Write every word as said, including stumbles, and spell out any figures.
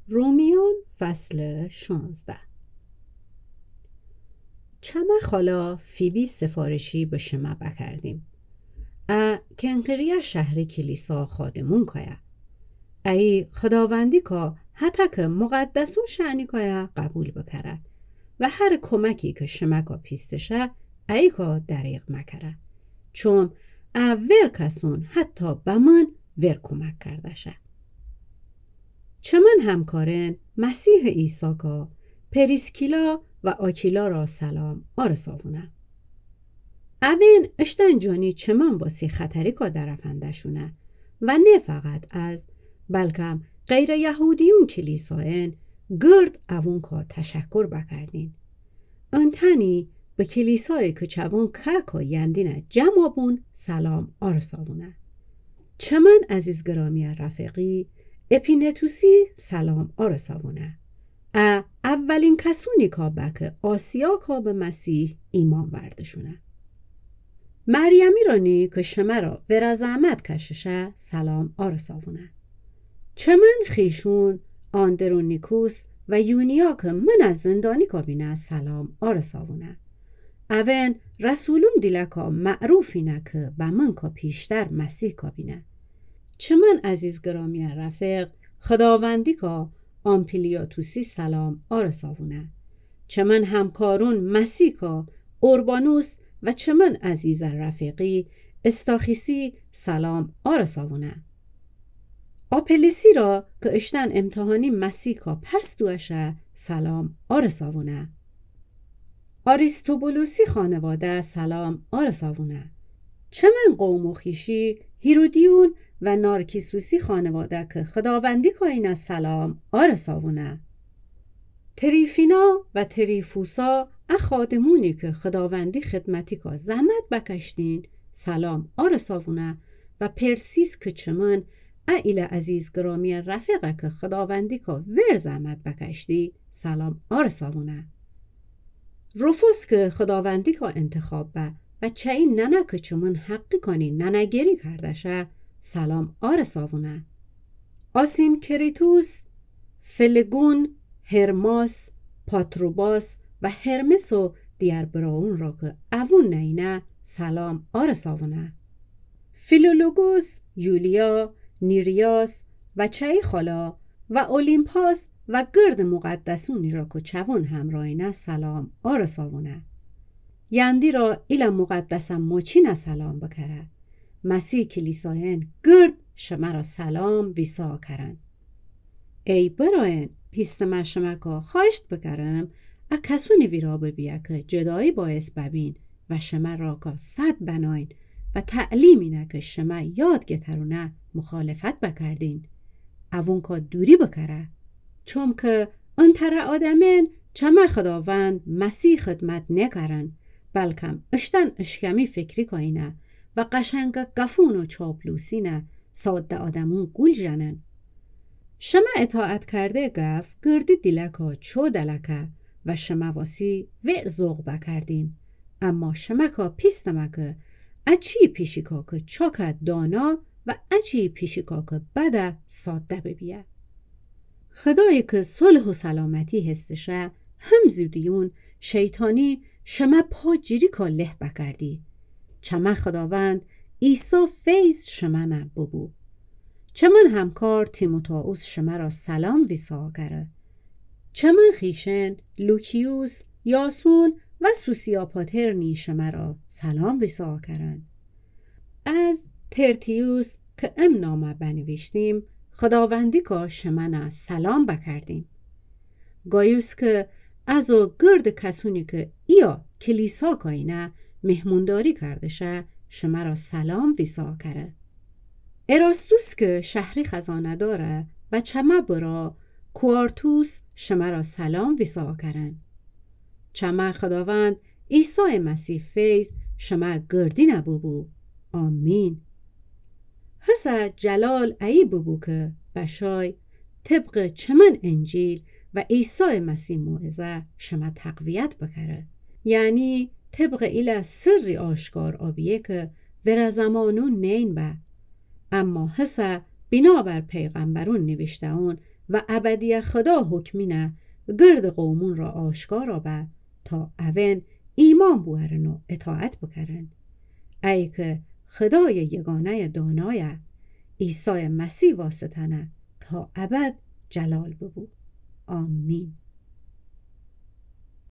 رومیان فصل شانزده. چما خالا فیبی سفارشی به شما بکردیم. ا کنقریا شهر کلیسا خادمون کایا. ای خداوندی که حتی که مقدسون شعنی کایا قبول بکره و هر کمکی که شما که پیستشه ای که دریغ مکره. چون ا ور کسون حتی بمن ور کمک کرده شه. چمن همکارن مسیح عیسی که پریسکیلا و آکیلا را سلام آرساونه. اوین اشتن جانی چمن واسی خطری که درفنده شونه و نه فقط از بلکم غیر یهودیون کلیساین گرد اوون که تشکر بکردین. انتنی به کلیسای که چوون که که یندینه جمعبون سلام آرساونه. چمن عزیز گرامی رفقی اپینتوسی سلام آرساونه. ا اولین کسونی که بک آسیا که به مسیح ایمان وردشونه. مریمی رانی که شما را ور زحمت کششه سلام آرساونه. چمن خیشون آندرونیکوس و یونیا که من از زندانی کابینه سلام آرساونه. اون رسولون دیلکا معروفینه که به من که پیشتر مسیح کابینه. چمن عزیز گرامی رفق خداوندی که آمپلیاتوسی سلام آرساونه. چمن همکارون مسیح که اوربانوس و چمن عزیز رفقی استاخیسی سلام آرساونه. آپلیسی را که اشتن امتحانی مسیح که پس دوشه سلام آرساونه. آریستوبولوسی خانواده سلام آرساونه. چمن قوم و خیشی هیرودیون و نارکیسوسی خانواده که خداوندی که اینا سلام آرساونه. تریفینا و تریفوسا اخادمونی که خداوندی خدمتی که زحمت بکشتین سلام آرساونه و پرسیس که چمن ایل عزیز گرامی رفقه که خداوندی که ور زحمت بکشتی سلام آرساونه. رفوس که خداوندی که انتخاب به و چه این ننه که چمن حقی کنی ننگری کرده شه سلام آرساونه. آسین کریتوس، فلگون، هرماس، پاتروباس و هرمس و دیار براون را که اوون نینه سلام آرساونه. فیلولوگوس، یولیا، نیریاس و چای خالا و اولیمپاس و گرد مقدسونی را که چوون همراهینه سلام آرساونه. یندی را ایل مقدسم موچینه سلام بکره. مسیح کلیساین گرد شما را سلام ویسا کرن. ای براین پیستم شما که خواهشت بکرم ا کسونی ویرا ببیه که جدایی باعث ببین و شما را که صد بناین و تعلیمینه که شما یاد گترونه مخالفت بکردین. اوون که دوری بکره. چون که انتر آدمین چما خداوند مسیح خدمت نکرن بلکم اشتن اشکمی فکری کنینه و قشنگ گفون و چاپلوسینه ساده آدمون گول جنن. شما اطاعت کرده گف گردی دیلکا چو دلکه و شما واسی ور زوغ بکردین. اما شما که پیستمکه اچی پیشیکا که چاکت دانا و اچی پیشیکا که بده ساده ببیه. خدایی که صلح و سلامتی هستشه هم زودیون شیطانی شما پا جیری که له بکردی. چما خداوند عیسی فیض شما نه ببو. چمن همکار تیموتائوس شما را سلام ویسا کره. چمن خیشن لوکیوس، یاسون و سوسیاپاتر نی شما را سلام ویسا کرن. از ترتیوس که ام نامه بنویشتیم خداوندی که شما نه سلام بکردیم. گایوس که از و گرد کسونی که ایا کلیسا کاینه مهمونداری کردشه شما را سلام ویسا کره. اراستوس که شهری خزانه داره و چما برا کوارتوس شما را سلام ویسا کرن. چما خداوند عیسی مسیح فیض شما گردی نبوبو. آمین. حسا جلال ای ببو که بشای طبق چمن انجیل و عیسی مسیح موعظه شما تقویت بکره. یعنی طبق ایل سری آشکار آبیه که ور زمانون نین به. اما حسا بنابر پیغمبرون نوشته اون و ابدی خدا حکمینه گرد قومون را آشکارا به تا اون ایمان بوهرن و اطاعت بکرن. ای که خدای یگانه دانایه عیسی مسیح واسطنه تا ابد جلال ببو. آمین.